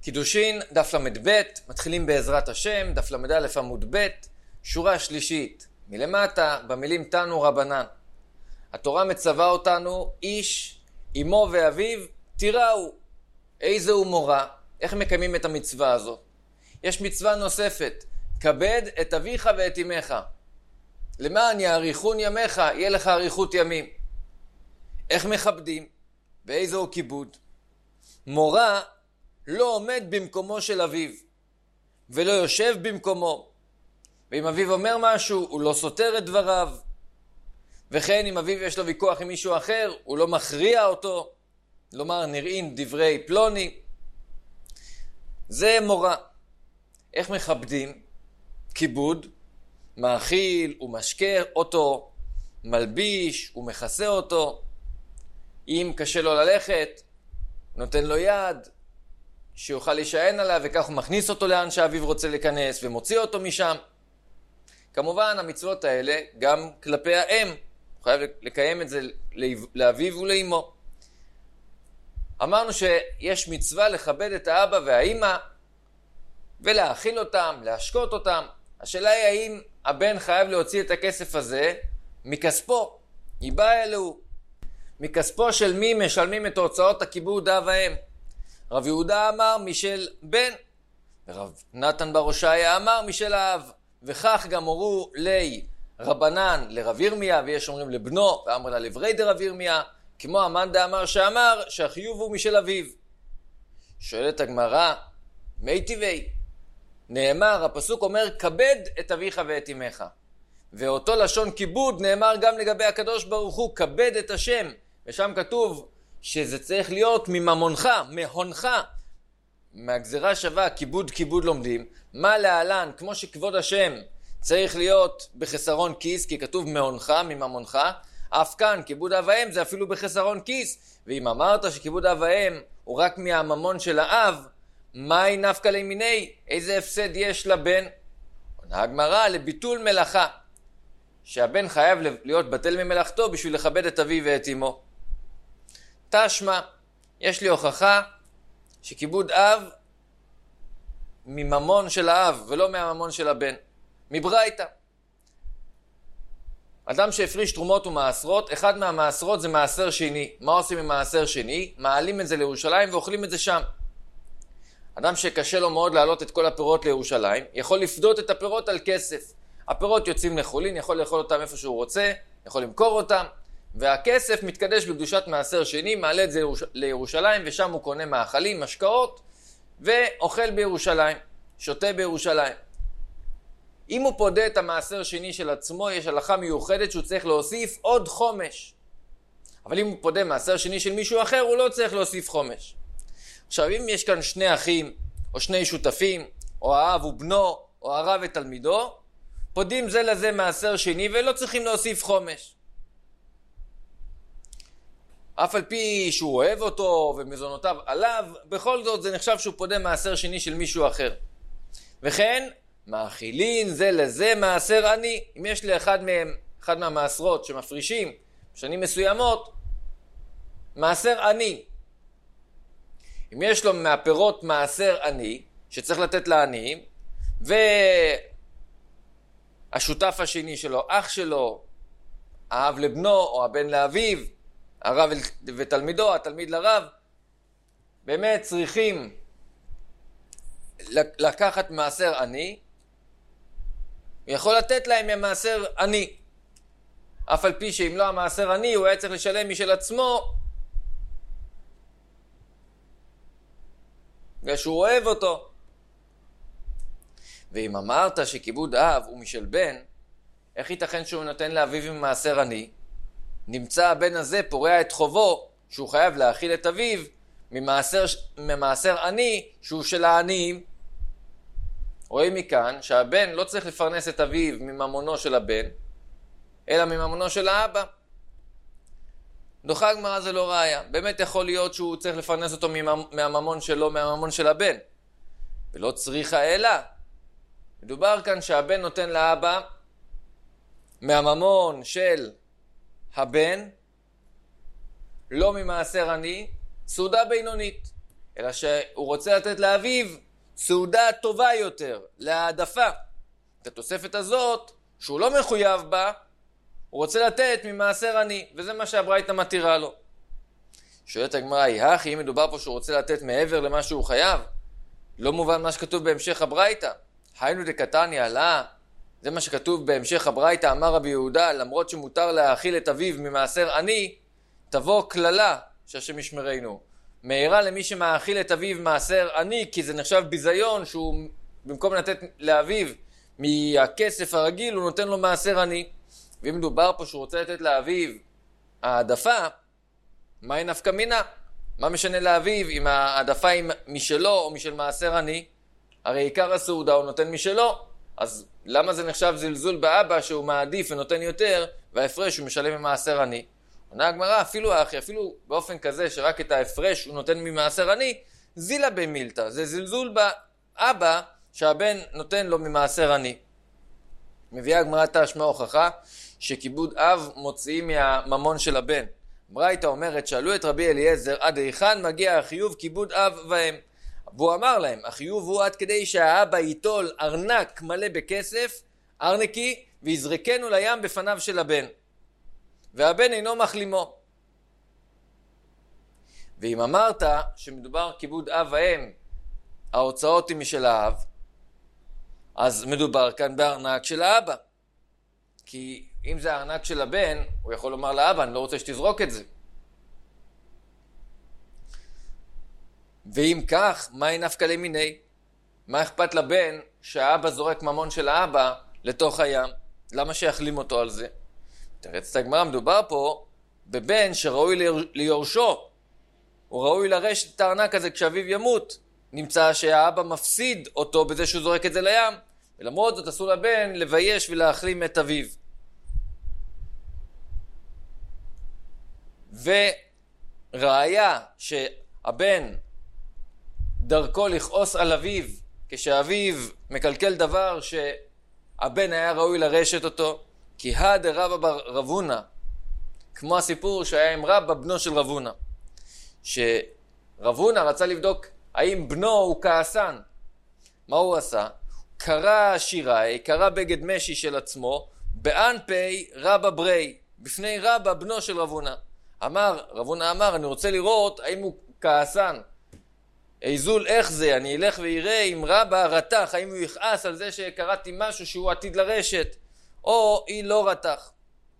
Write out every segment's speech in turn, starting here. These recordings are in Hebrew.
קידושין, דף למ"ב, מתחילים בעזרת השם, דף למ"א עמוד ב', שורה שלישית, מלמטה, במילים תנו רבנן. התורה מצווה אותנו, איש, אמו ואביו, תיראו. איזהו מורה? איך מקיימים את המצווה הזאת? יש מצווה נוספת, כבד את אביך ואת אמך. למען יאריכון ימיך, יהיה לך אריכות ימים. איך מכבדים? באיזהו כיבוד? מורה לא עומד במקומו של אביו, ולא יושב במקומו. ואם אביו אומר משהו, הוא לא סותר את דבריו. וכן אם אביו יש לו ויכוח עם מישהו אחר, הוא לא מכריע אותו. לומר נראים דברי פלוני. זה מורה. איך מכבדים? כיבוד, מאכיל ומשקה אותו, מלביש ומכסה אותו. אם קשה לו ללכת, נותן לו יד, שיוכל להישען עליו, וכך הוא מכניס אותו לאן שאביו רוצה להיכנס, ומוציא אותו משם. כמובן, המצוות האלה, גם כלפי האם, הוא חייב לקיים את זה לאביו ולאמו. אמרנו שיש מצווה לכבד את האבא והאמא, ולהאכיל אותם, להשקות אותם. השאלה היא האם הבן חייב להוציא את הכסף הזה מכספו. היא באה אלוהו. מכספו של מי משלמים את הוצאות הכיבוד אב האם? רב יהודה אמר משל בן, ורב נתן בר הושעיה אמר משל האב. וכך גם הורו לי רבנן לרב ירמיה, ויש אומרים לבנו, ואמר לה לברי דרב ירמיה, כמו המאן דאמר שאמר שהחיוב הוא משל אביו. שואלת הגמרא, מי טבעי? נאמר, הפסוק אומר, כבד את אביך ואת אמך. ואותו לשון כיבוד נאמר גם לגבי הקדוש ברוך הוא, כבד את השם. ושם כתוב שזה צריך להיות מממונך, מהונך. מהגזרה שווה, כיבוד לומדים. מה להלן, כמו שכבוד השם צריך להיות בחסרון כיס, כי כתוב מהונך, מממונך. אף כאן, כיבוד אב האם זה אפילו בחסרון כיס. ואם אמרת שכיבוד אב האם הוא רק מהממון של האב, מהי נפקא לימיני? איזה הפסד יש לבן? עונה הגמרא, לביטול מלאכה. שהבן חייב להיות בטל ממלאכתו בשביל לכבד את אביו ואת אמו. תשמע, יש לי הוכחה שכיבוד אב מממון של האב ולא מהממון של הבן. מברייתא. אדם שהפריש תרומות ומעשרות, אחד מהמעשרות זה מעשר שני. מה עושים עם מעשר שני? מעלים את זה לירושלים ואוכלים את זה שם. אדם שקשה לו מאוד להעלות את כל הפירות לירושלים, יכול לפדות את הפירות על כסף. הפירות יוצאים לחולין, יכול לאכול אותם איפה שהוא רוצה, יכול למכור אותם, והכסף מתקדש בקדושת מעשר שני, מעלה את זה לירושלים, ושם הוא קונה מאכלים, משקאות, ואוכל בירושלים, שותה בירושלים. אם הוא פודה את המעשר שני של עצמו, יש הלכה מיוחדת שהוא צריך להוסיף עוד חומש. אבל אם הוא פודה מעשר שני של מישהו אחר, הוא לא צריך להוסיף חומש. עכשיו, אם יש כאן שני אחים, או שני שותפים, או האב ובנו, או הרב ותלמידו, פודים זה לזה מעשר שני, ולא צריכים להוסיף חומש. אף על פי שהוא אוהב אותו, ומזונותיו עליו, בכל זאת זה נחשב שהוא פודה מעשר שני של מישהו אחר. וכן, מאכילין זה לזה מעשר עני. אם יש לאחד מהם, אחד מהמעשרות שמפרישים, בשנים מסוימות, מעשר עני. אם יש לו מהפירות מעשר עני, שצריך לתת לעניים, והשותף השני שלו, אח שלו, האב לבנו או הבן לאביו, הרב ותלמידו, התלמיד לרב, באמת צריכים לקחת מעשר עני, הוא יכול לתת להם מהמעשר עני. אף על פי שאם לא המעשר עני, הוא היה צריך לשלם משל עצמו, בגלל שהוא אוהב אותו. ואם אמרת שכיבוד אב הוא משל בן, איך ייתכן שהוא נותן לאביו ממעשר עני? נמצא הבן הזה פורע את חובו, שהוא חייב להאכיל את אביו ממעשר עני, שהוא של העניים. רואים מכאן שהבן לא צריך לפרנס את אביו מממונו של הבן, אלא מממונו של האבא. דוחה הגמרא זה לא ראיה. באמת יכול להיות שהוא צריך לפרנס אותו מהממון שלו, מהממון של הבן. ולא צריכה אלא. מדובר כאן שהבן נותן לאבא מהממון של הבן, לא ממעשר עני, סעודה בינונית. אלא שהוא רוצה לתת לאביו סעודה טובה יותר, להעדפה. את התוספת הזאת, שהוא לא מחויב בה, הוא רוצה לתת ממעשר עני, וזה מה שהברייתא מתירה לו. שואלת הגמרא, אם מדובר פה שהוא רוצה לתת מעבר למה שהוא חייב, לא מובן מה שכתוב בהמשך הברייתא. היינו דקתניא, לא, זה מה שכתוב בהמשך הברייתא, אמר רבי יהודה, למרות שמותר להאכיל את אביו ממעשר עני, תבוא כללה שהשם ישמרנו. מהירה למי שמאכיל את אביו מעשר עני, כי זה נחשב ביזיון שהוא במקום לתת לאביו מהכסף הרגיל, הוא נותן לו מעשר עני. ואם מדובר פה שהוא רוצה לתת לאביו העדפה, מהי נפקא מינה? מה משנה לאביו אם העדפה היא משלו או משל מעשר עני? הרי עיקר הסעודה הוא נותן משלו, אז למה זה נחשב זלזול באבא שהוא מעדיף ונותן יותר, וההפרש הוא משלם ממעשר עני? עונה הגמרא, אפילו באופן כזה שרק את ההפרש הוא נותן ממעשר עני, זילה במילתא, זה זלזול באבא שהבן נותן לו ממעשר עני. מביאה הגמרא תשמע הוכחה שכיבוד אב מוציאים מהממון של הבן. ברייתא אומרת, שאלו את רבי אליעזר, עד היכן מגיע החיוב כיבוד אב והם? והוא אמר להם, החיוב הוא עד כדי שהאבא ייטול ארנק מלא בכסף, ארנקי, ויזרקנו לים בפניו של הבן. והבן אינו מחלימו. ואם אמרת שמדובר כיבוד אב והם, ההוצאות היא משל האב, אז מדובר כאן בארנק של האבא. כי אם זה הארנק של הבן, הוא יכול לומר לאבא, אני לא רוצה שתזרוק את זה. ואם כך, מה נפקא למיני? מה אכפת לבן שהאבא זורק ממון של האבא לתוך הים? למה שיחלים אותו על זה? תרץ את הגמרא, מדובר פה בבן שראוי ליורשו. הוא ראוי לרשת את הארנק הזה כשאביו ימות. נמצא שהאבא מפסיד אותו בזה שהוא זורק את זה לים. ולמרות זאת אסור לבן לבייש ולהחלים את אביו. וראיה שהבן דרכו לכעוס על אביו כשאביו מקלקל דבר שהבן היה ראוי לרשת אותו, כי דרבא בר רבונה, כמו הסיפור שהיה עם רבא בנו של רבונה, שרבונה רצה לבדוק האם בנו הוא כעסן. מה הוא עשה? קרא שיראי, קרא בגד משי של עצמו באנפי רבא ברי, בפני רבא בנו של רבונה. רבונה אמר, אני רוצה לראות האם הוא כעסן. איזול איך זה, אני אלך ויראה אם רבא רתח, האם הוא יכעס על זה שקראתי משהו שהוא עתיד לרשת, או היא לא רתח.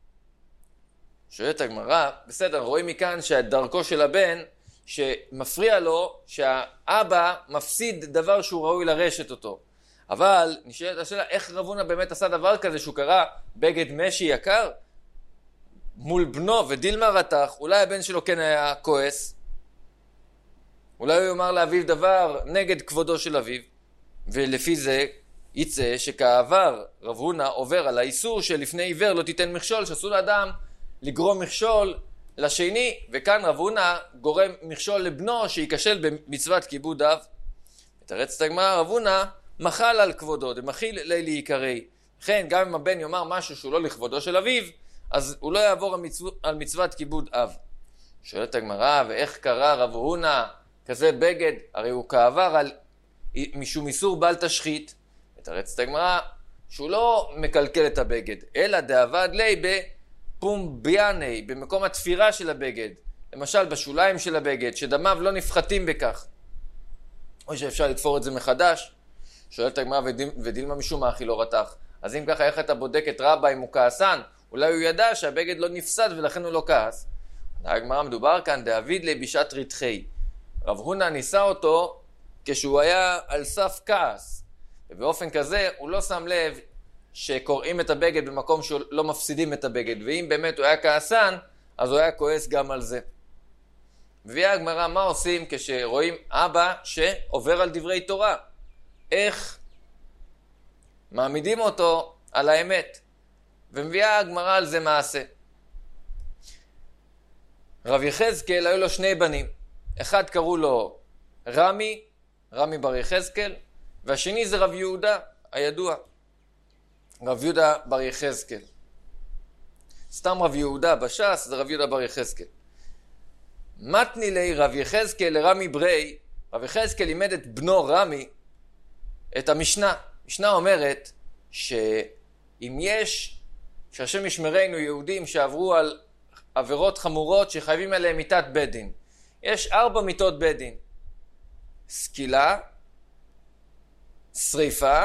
שואלת הגמרא, בסדר, רואים מכאן שהדרכו של הבן, שמפריע לו שהאבא מפסיד דבר שהוא ראוי לרשת אותו. אבל נשאלת השאלה, איך רבונה באמת עשה דבר כזה שהוא קרא בגד משי יקר? מול בנו ודילמה רתח, אולי הבן שלו כן היה כועס, אולי הוא יאמר לאביו דבר נגד כבודו של אביו, ולפי זה יצא שכעבר רב הונא עובר על האיסור שלפני עיוור לא תיתן מכשול, שאסור לאדם לגרום מכשול לשני, וכאן רב הונא גורם מכשול לבנו שייכשל במצוות כיבוד אב. מתרץ את הגמרא, רב הונא מחל על כבודו, דמחיל לי להיקרי. לכן גם אם הבן יאמר משהו שהוא לא לכבודו של אביו, אז הוא לא יעבור על מצוות כיבוד אב. שואלת הגמרא, ואיך קרא רב הונא כזה בגד? הרי הוא כעבר על משום איסור בל תשחית. מתרץ את הגמרא שהוא לא מקלקל את הבגד, אלא דאבד לי בפומביאני, במקום התפירה של הבגד, למשל בשוליים של הבגד, שדמיו לא נפחתים בכך, או שאפשר לתפור את זה מחדש. שואלת הגמרא, ודילמה משום מאכיל לא רתח. אז אם ככה, איך אתה בודק את רבא אם הוא כעסן? אולי הוא ידע שהבגד לא נפסד ולכן הוא לא כעס. הגמרא, מדובר כאן דאביד לי בשעת רתחי. רב הונא ניסה אותו כשהוא היה על סף כעס, ובאופן כזה הוא לא שם לב שקוראים את הבגד במקום שלא מפסידים את הבגד, ואם באמת הוא היה כעסן אז הוא היה כועס גם על זה. מביאה הגמרא, מה עושים כשרואים אבא שעובר על דברי תורה? איך מעמידים אותו על האמת? ומביאה הגמרא על זה מעשה. רב יחזקאל היו לו שני בנים, אחד קראו לו רמי בר יחזקאל, והשני זה רב יהודה הידוע, רב יהודה בר יחזקאל. סתם רב יהודה בש"ס זה רב יהודה בר יחזקאל. מתני לי רב יחזקאל לרמי ברי רבי יחזקאל לימד את בנו רמי את המשנה. המשנה אומרת שאם יש, שהשם ישמרנו, יהודים שעברו על עבירות חמורות שחייבים עליהם מיתת בית דין. יש 4 מיתות בית דין: סקילה, שריפה,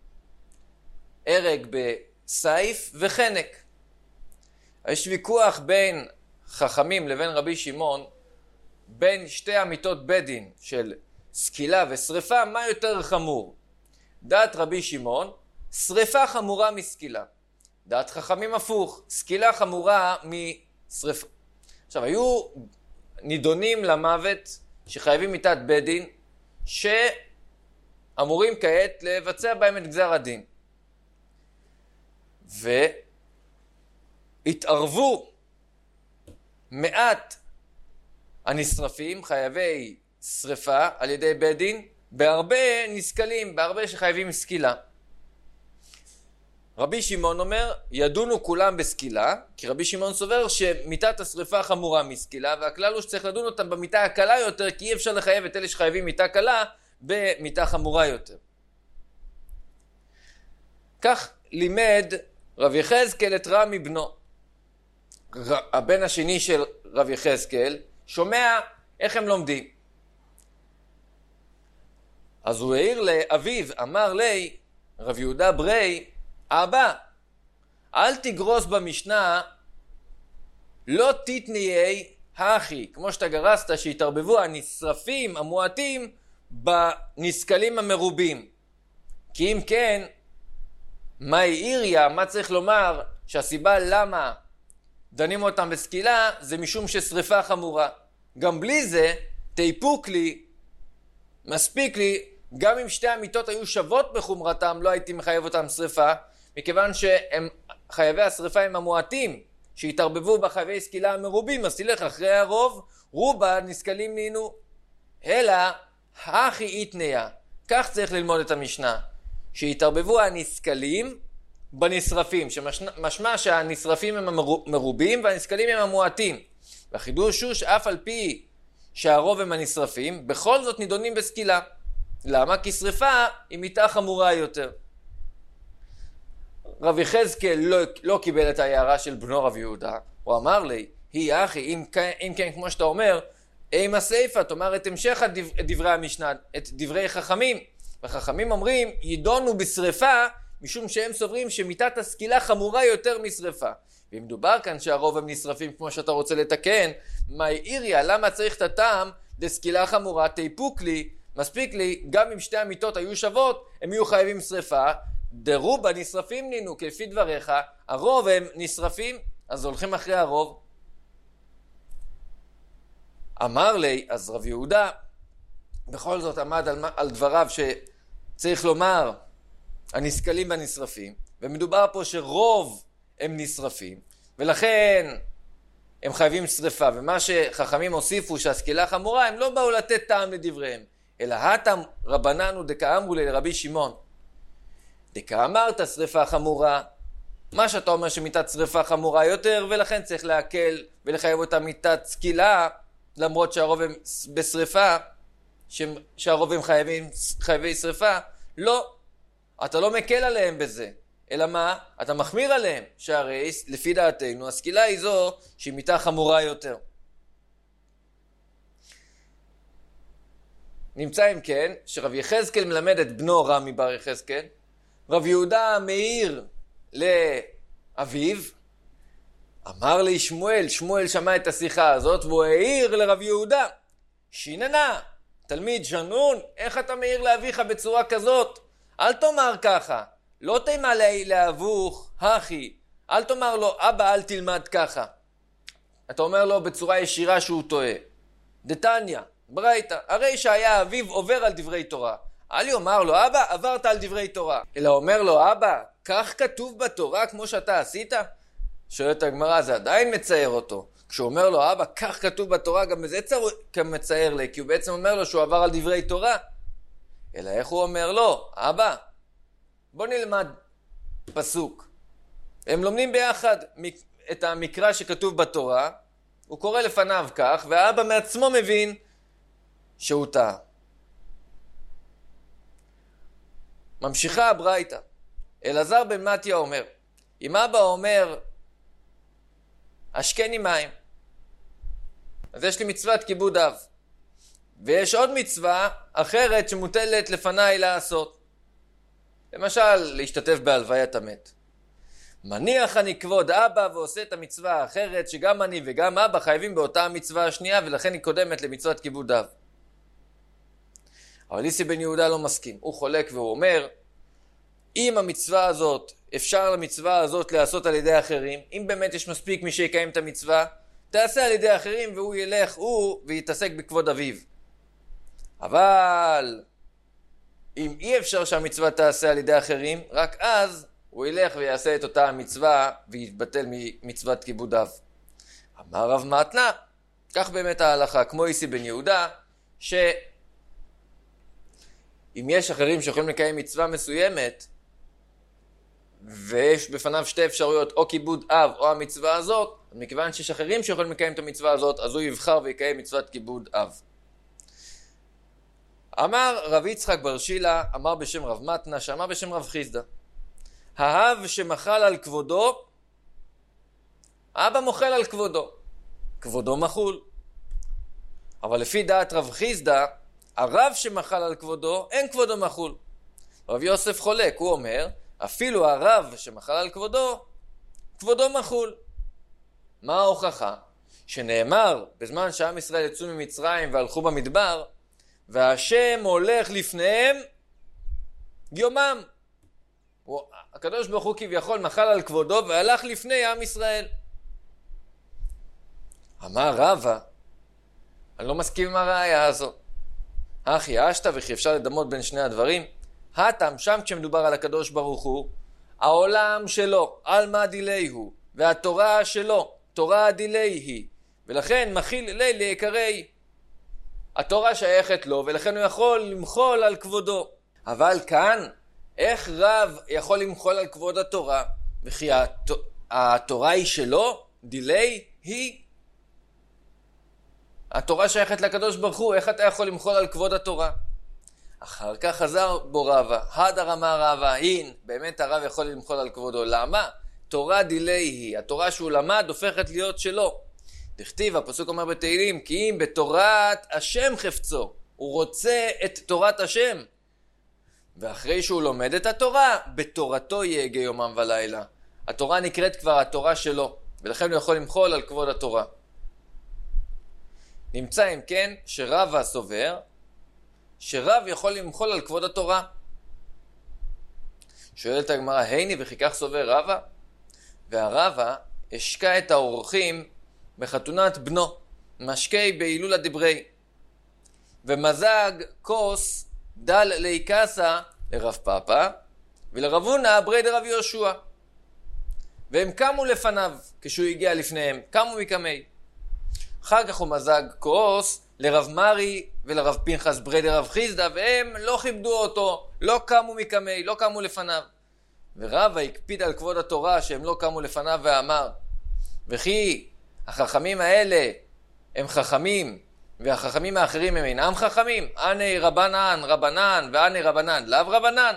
הרג בסייף וחנק. יש ויכוח בין חכמים לבין רבי שמעון, בין שתי המיתות בית דין של סקילה ושריפה, מה יותר חמור? דעת רבי שמעון, שריפה חמורה מסקילה. דעת חכמים הפוך, סקילה חמורה משריפה. עכשיו, היו נידונים למוות שחייבים מיתת בית דין, שאמורים כעת לבצע בהם את גזר הדין. והתערבו מעט הנשרפים, חייבי שריפה על ידי בית דין, בהרבה נסקלים, בהרבה שחייבים סקילה. רבי שמעון אומר, ידונו כולם בסקילה, כי רבי שמעון סובר שמיתת השריפה חמורה מסקילה, והכלל הוא שצריך לדון אותם במיתה הקלה יותר, כי אי אפשר לחייב את אלה שחייבים מיתה קלה במיתה חמורה יותר. כך לימד רבי יחזקאל את רמי בנו. הבן השני של רבי יחזקאל שומע איך הם לומדים. אז הוא העיר לאביו, אמר לי, רב יהודה ברי, אבא, אל תגרוס במשנה, לא תתניי האחי, כמו שאתה גרסת שהתערבבו הנשרפים המועטים בנסקלים המרובים. כי אם כן, מה העיריה, מה צריך לומר, שהסיבה למה דנים אותם בסקילה, זה משום ששריפה חמורה. גם בלי זה, תאיפוק לי, מספיק לי, גם אם שתי המיתות היו שוות בחומרתם, לא הייתי מחייב אותם שריפה, מכיוון שהם חייבי השריפה הם המועטים, שהתערבבו בחייבי סקילה המרובים, אז תלך אחרי הרוב, רובה נסקלים נינו. אלא, הכי איתניה, כך צריך ללמוד את המשנה, שהתערבבו הנסקלים בנשרפים, שמשמע שהנשרפים הם המרובים והנסקלים הם המועטים. והחידוש הוא שאף על פי שהרוב הם הנשרפים, בכל זאת נידונים בסקילה. למה? כי שריפה היא מיתה חמורה יותר. רב יחזקאל לא קיבל את ההערה של בנו רב יהודה. הוא אמר לי, היא אחי, אם כן כמו שאתה אומר, עם הסייפה, תאמר את המשך דברי המשנה, את דברי חכמים. וחכמים אומרים, ידונו בשריפה, משום שהם סוברים שמיתת הסקילה חמורה יותר משריפה. ואם דובר כאן שהרוב הם נשרפים כמו שאתה רוצה לתקן, מה העיריה, למה צריך את הטעם דסקילה חמורה? תאיפוק לי, מספיק לי, גם אם שתי המיתות היו שוות, הם יהיו חייבים שריפה, דרובה נשרפים נינו, כלפי דבריך, הרוב הם נשרפים, אז הולכים אחרי הרוב. אמר לי, אז רב יהודה, בכל זאת עמד על דבריו שצריך לומר, הנסקלים והנשרפים, ומדובר פה שרוב הם נשרפים, ולכן הם חייבים שריפה, ומה שחכמים הוסיפו שהסקילה חמורה, הם לא באו לתת טעם לדבריהם, אלא הטעם רבננו דקאמרו לרבי שמעון. דקאמרת שריפה חמורה, מה שאתה אומר שמיתת שריפה חמורה יותר, ולכן צריך להקל ולחייב אותה מיתת סקילה, למרות שהרוב הם בשריפה, שהרוב הם חייבי שריפה, לא, אתה לא מקל עליהם בזה, אלא מה? אתה מחמיר עליהם, שהרי לפי דעתנו הסקילה היא זו שהיא מיתה חמורה יותר. נמצא אם כן שרב יחזקאל מלמד את בנו רמי בר יחזקאל, רב יהודה מעיר לאביו, אמר לי שמואל, שמואל שמע את השיחה הזאת והוא העיר לרב יהודה, שיננה, תלמיד שנון, איך אתה מעיר לאביך בצורה כזאת? אל תאמר ככה, לא תימה לאבוך, אחי, אל תאמר לו, אבא אל תלמד ככה. אתה אומר לו בצורה ישירה שהוא טועה. דתניא, ברייתא, הרי שהיה אביו עובר על דברי תורה. אל יאמר לו, אבא, עברת על דברי תורה. אלא אומר לו, אבא, כך כתוב בתורה כמו שאתה עשית? שואלת הגמרא, זה עדיין מצייר אותו. כשהוא אומר לו, אבא, כך כתוב בתורה, גם בזה מצייר לי, כי הוא בעצם אומר לו שהוא עבר על דברי תורה. אלא איך הוא אומר לו, אבא, בוא נלמד פסוק. הם לומדים ביחד את המקרא שכתוב בתורה, הוא קורא לפניו כך, והאבא מעצמו מבין שהוא טעה. ממשיכה הברייתא. אלעזר בן מתיה אומר, אם אבא אומר, השקני מים, אז יש לי מצוות כיבוד אב. ויש עוד מצווה אחרת שמוטלת לפניי לעשות. למשל, להשתתף בהלוויית המת. מניח אני כבוד אבא ועושה את המצווה האחרת שגם אני וגם אבא חייבים באותה המצווה השנייה, ולכן היא קודמת למצוות כיבוד אב. אבל איסי בן יהודה לא מסכים. הוא חולק והוא אומר, אם המצווה הזאת, אפשר למצווה הזאת לעשות על ידי אחרים, אם באמת יש מספיק מי שיקיים את המצווה, תעשה על ידי אחרים והוא ילך, ויתעסק בכבוד אביו. אבל אם אי אפשר שהמצווה תעשה על ידי אחרים, רק אז הוא ילך ויעשה את אותה המצווה ויתבטל ממצוות כיבוד אב. אמר רב מתנה, כך באמת ההלכה, כמו איסי בן יהודה, שאם יש אחרים שיכולים לקיים מצווה מסוימת, ויש בפניו שתי אפשרויות, או כיבוד אב או המצווה הזאת, מכיוון שיש אחרים שיכולים לקיים את המצווה הזאת, אז הוא יבחר ויקיים מצוות כיבוד אב. אמר רב יצחק בר שילה, אמר בשם רב מתנה, שאמר בשם רב חיסדא, האב שמחל על כבודו, אבא מוחל על כבודו, כבודו מחול. אבל לפי דעת רב חיסדא, הרב שמחל על כבודו, אין כבודו מחול. רב יוסף חולק, הוא אומר, אפילו הרב שמחל על כבודו, כבודו מחול. מה ההוכחה? שנאמר, בזמן שעם ישראל יצאו ממצרים והלכו במדבר, והשם הולך לפניהם יומם. הקדוש ברוך הוא כביכול מחל על כבודו והלך לפני עם ישראל. אמר רבא, אני לא מסכים עם הראיה הזו. אחי אשתא וכי אפשר לדמות בין שני הדברים? הטעם שם כשמדובר על הקדוש ברוך הוא, העולם שלו, על מה דילי הוא, והתורה שלו, תורה דילי היא, ולכן מכיל אלי ליקרי. התורה שייכת לו, ולכן הוא יכול למחול על כבודו. אבל כאן, איך רב יכול למחול על כבוד התורה? וכי התורה היא שלו, דילי היא. התורה שייכת לקדוש ברוך הוא, איך אתה יכול למחול על כבוד התורה? אחר כך חזר בו רבא, הדר אמר רבא, באמת הרב יכול למחול על כבודו. למה? תורה דילי היא, התורה שהוא למד הופכת להיות שלו. דכתיב, הפסוק אומר בתהילים, כי אם בתורת השם חפצו, הוא רוצה את תורת השם. ואחרי שהוא לומד את התורה, בתורתו יהגה יומם ולילה. התורה נקראת כבר התורה שלו, ולכן הוא יכול למחול על כבוד התורה. נמצא אם כן שרבא סובר, שרב יכול למחול על כבוד התורה. שואלת הגמרא, הייני וכי כך סובר רבא? והרבא השקע את האורחים בחתונת בנו, משקי בהילולה דברי, ומזג כוס דל ליקסה לרב פאפא, ולרב הונא ברי דרב יהושע. והם קמו לפניו, כשהוא הגיע לפניהם, קמו מקמי. אחר כך הוא מזג כוס לרב מרי ולרב פנחס ברי דרב חיסדא, והם לא כיבדו אותו, לא קמו מקמי, לא קמו לפניו. ורבא הקפיד על כבוד התורה שהם לא קמו לפניו ואמר, וכי החכמים האלה הם חכמים, והחכמים האחרים הם אינם חכמים? אני רבנן, רבנן, ואני רבנן, לאו רבנן.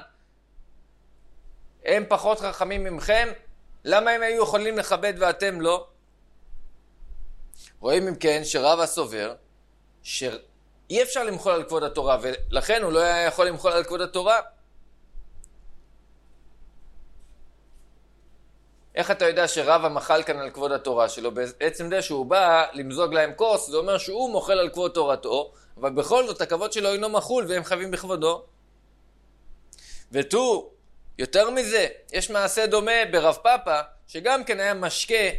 הם פחות חכמים ממכם? למה הם היו יכולים לכבד ואתם לא? רואים אם כן שרבא סובר שאי אפשר למחול על כבוד התורה, ולכן הוא לא היה יכול למחול על כבוד התורה. איך אתה יודע שרבא מחל כאן על כבוד התורה שלו? בעצם זה שהוא בא למזוג להם כוס, זה אומר שהוא מוחל על כבוד תורתו, אבל בכל זאת הכבוד שלו אינו מחול והם חייבים בכבודו. ותו, יותר מזה, יש מעשה דומה ברב פאפא, שגם כן היה משקה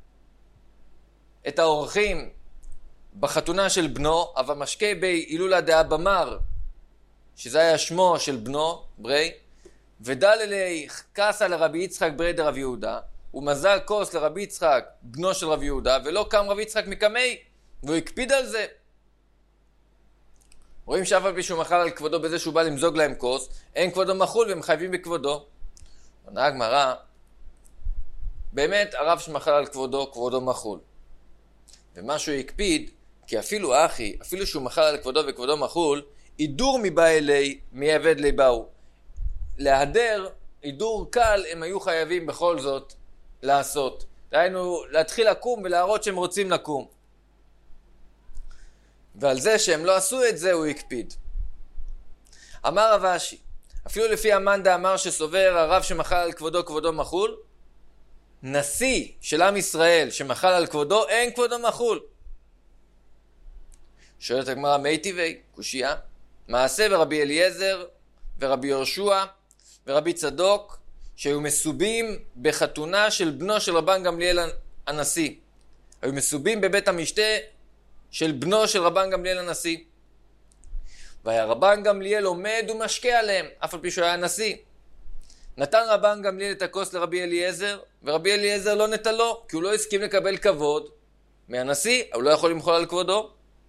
את האורחים בחתונה של בנו, אבל משקה בהילולה דאבא מר, שזה היה שמו של בנו, ברי, ודל אלי כסה לרבי יצחק ברי דרב יהודה, הוא מזג כוס לרבי יצחק, בנו של רב יהודה, ולא קם רבי יצחק מקמי, והוא הקפיד על זה. רואים שאף על פי שהוא מחל על כבודו בזה שהוא בא למזוג להם כוס, אין כבודו מחול והם חייבים בכבודו. עונה הגמרא, באמת הרב שמחל על כבודו, כבודו מחול. ומה שהוא הקפיד, כי אפילו אחי, אפילו שהוא מחל על כבודו וכבודו מחול, אידור מבא אלי, מי עבד לי באו. להיעדר הידור קל הם היו חייבים בכל זאת לעשות. דהיינו, להתחיל לקום ולהראות שהם רוצים לקום. ועל זה שהם לא עשו את זה הוא הקפיד. אמר רב אשי, אפילו לפי המאן דאמר שסובר הרב שמחל על כבודו כבודו מחול, נשיא של עם ישראל שמחל על כבודו אין כבודו מחול. שואלת הגמרא מי טבעי? קושייה. מעשה ורבי אליעזר ורבי יהושע ורבי צדוק שהיו מסובים בחתונה של בנו של רבן גמליאל הנשיא. היו מסובים בבית המשתה של בנו של רבן גמליאל הנשיא. והיה רבן גמליאל עומד ומשקה עליהם, אף על פי שהוא היה נשיא. נתן רבן גמליאל את הכוס לרבי אליעזר, ורבי אליעזר לא נטלו, כי הוא לא הסכים לקבל כבוד מהנשיא, הוא לא יכול למחול על כבודו.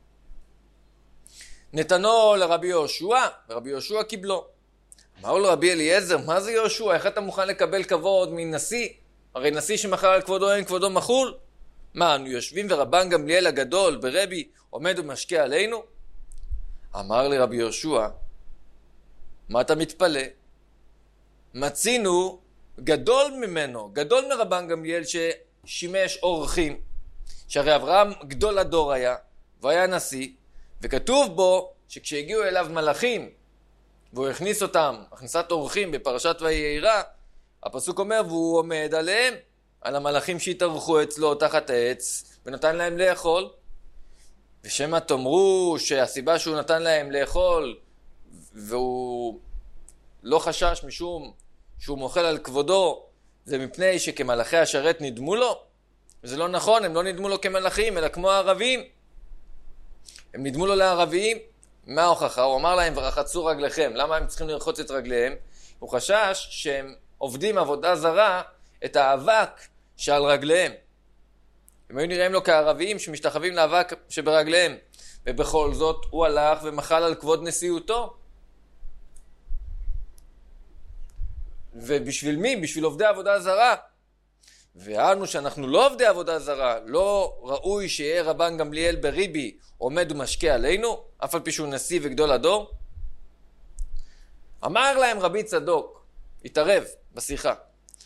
נתנו לרבי יהושע, ורבי יהושע קיבלו. אמר לו רבי אליעזר, מה זה יהושע? איך אתה מוכן לקבל כבוד מנשיא? הרי נשיא שמחל על כבודו אין כבודו מחול. מה, אנו יושבים ורבן גמליאל הגדול ברבי עומד ומשקה עלינו? אמר לי רבי יהושע, מה אתה מתפלא? מצינו גדול ממנו, גדול מרבן גמליאל ששימש אורחים, שהרי אברהם גדול הדור היה, והיה נשיא, וכתוב בו שכשהגיעו אליו מלאכים, והוא הכניס אותם, הכנסת אורחים בפרשת וירא, הפסוק אומר, והוא עומד עליהם, על המלאכים שהתארחו אצלו תחת העץ, ונתן להם לאכול. ושמה תאמרו שהסיבה שהוא נתן להם לאכול, והוא לא חשש משום שהוא מוחל על כבודו, זה מפני שכמלאכי השרת נדמו לו? וזה לא נכון, הם לא נדמו לו כמלאכים, אלא כמו הערבים. הם נדמו לו לערביים. מה ההוכחה? הוא אמר להם, ורחצו רגליכם. למה הם צריכים לרחוץ את רגליהם? הוא חשש שהם עובדים עבודה זרה את האבק שעל רגליהם. הם היו נראים לו כערביים שמשתחווים לאבק שברגליהם. ובכל זאת הוא הלך ומחל על כבוד נשיאותו. ובשביל מי? בשביל עובדי עבודה זרה. ואנו שאנחנו לא עובדי עבודה זרה, לא ראוי שיהיה רבן גמליאל בריבי עומד ומשקה עלינו, אף על פי שהוא נשיא וגדול הדור. אמר להם רבי צדוק, התערב בשיחה,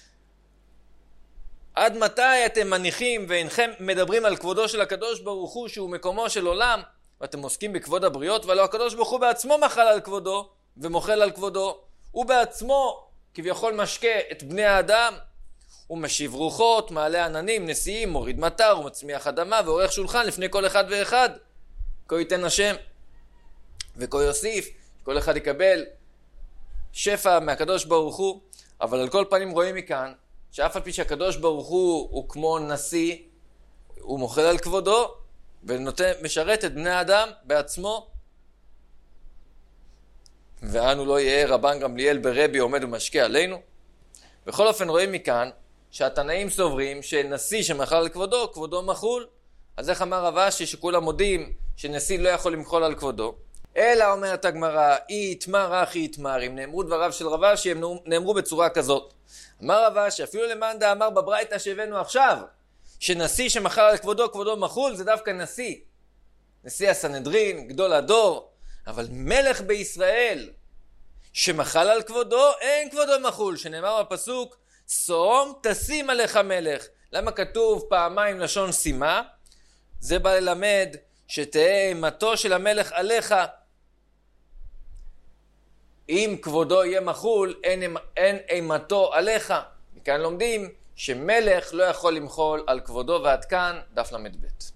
עד מתי אתם מניחים ואינכם מדברים על כבודו של הקדוש ברוך הוא שהוא מקומו של עולם, ואתם עוסקים בכבוד הבריות, ולא הקדוש ברוך הוא בעצמו מחל על כבודו ומוחל על כבודו. הוא בעצמו כביכול משקה את בני האדם, הוא משיב רוחות, מעלה עננים, נשיאים, מוריד מטר, הוא מצמיח אדמה ועורך שולחן לפני כל אחד ואחד. כה ייתן השם וכה יוסיף, כל אחד יקבל שפע מהקדוש ברוך הוא. אבל על כל פנים רואים מכאן שאף על פי שהקדוש ברוך הוא כמו נשיא, הוא מוחל על כבודו ומשרת את בני האדם בעצמו. ואנו לא יהיה רבן גמליאל ברבי עומד ומשקה עלינו. בכל אופן רואים מכאן שהתנאים סוברים שנשיא שמחל על כבודו, כבודו מחול. אז איך אמר רב אשי שכולם מודים שנשיא לא יכול למחול על כבודו? אלא אומרת הגמרא, אי יתמר אחי יתמר. אם נאמרו דבריו של רב אשי, הם נאמרו בצורה כזאת. אמר רב אשי, אפילו למאן דאמר בברייתא שהבאנו עכשיו, שנשיא שמחל על כבודו, כבודו מחול, זה דווקא נשיא. נשיא הסנהדרין, גדול הדור. אבל מלך בישראל שמחל על כבודו, אין כבודו מחול. שנאמר בפסוק, שום תשים עליך מלך. למה כתוב פעמיים לשון שימה? זה בא ללמד שתהיה אימתו של המלך עליך. אם כבודו יהיה מחול, אין אימתו עליך. מכאן לומדים שמלך לא יכול למחול על כבודו. ועד כאן דף למד ב'.